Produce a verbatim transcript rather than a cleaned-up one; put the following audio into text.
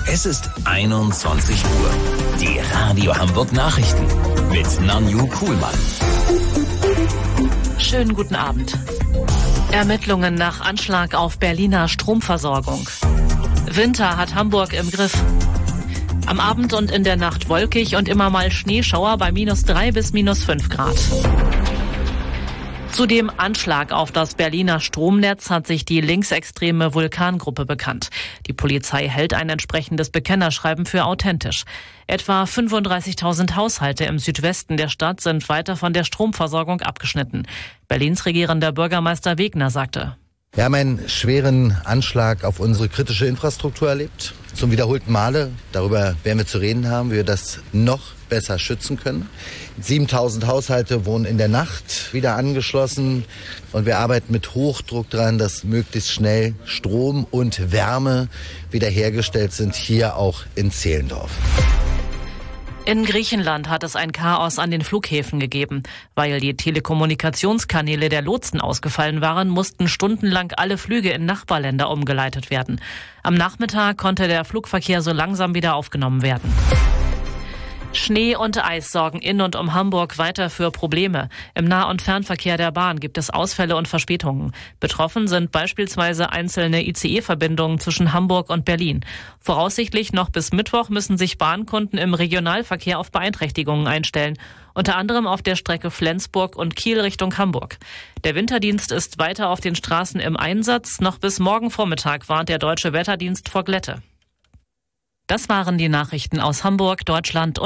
Es ist einundzwanzig Uhr. Die Radio Hamburg Nachrichten mit Nanju Kuhlmann. Schönen guten Abend. Ermittlungen nach Anschlag auf Berliner Stromversorgung. Winter hat Hamburg im Griff. Am Abend und in der Nacht wolkig und immer mal Schneeschauer bei minus drei bis minus fünf Grad. Zu dem Anschlag auf das Berliner Stromnetz hat sich die linksextreme Vulkan-Gruppe bekannt. Die Polizei hält ein entsprechendes Bekennerschreiben für authentisch. Etwa fünfunddreißigtausend Haushalte im Südwesten der Stadt sind weiter von der Stromversorgung abgeschnitten. Berlins regierender Bürgermeister Wegner sagte: Wir haben einen schweren Anschlag auf unsere kritische Infrastruktur erlebt. Zum wiederholten Male. Darüber werden wir zu reden haben, wie wir das noch besser schützen können. siebentausend Haushalte wurden in der Nacht wieder angeschlossen. Und wir arbeiten mit Hochdruck dran, dass möglichst schnell Strom und Wärme wiederhergestellt sind, hier auch in Zehlendorf. In Griechenland hat es ein Chaos an den Flughäfen gegeben. Weil die Telekommunikationskanäle der Lotsen ausgefallen waren, mussten stundenlang alle Flüge in Nachbarländer umgeleitet werden. Am Nachmittag konnte der Flugverkehr so langsam wieder aufgenommen werden. Schnee und Eis sorgen in und um Hamburg weiter für Probleme. Im Nah- und Fernverkehr der Bahn gibt es Ausfälle und Verspätungen. Betroffen sind beispielsweise einzelne I C E-Verbindungen zwischen Hamburg und Berlin. Voraussichtlich noch bis Mittwoch müssen sich Bahnkunden im Regionalverkehr auf Beeinträchtigungen einstellen. Unter anderem auf der Strecke Flensburg und Kiel Richtung Hamburg. Der Winterdienst ist weiter auf den Straßen im Einsatz. Noch bis morgen Vormittag warnt der Deutsche Wetterdienst vor Glätte. Das waren die Nachrichten aus Hamburg, Deutschland und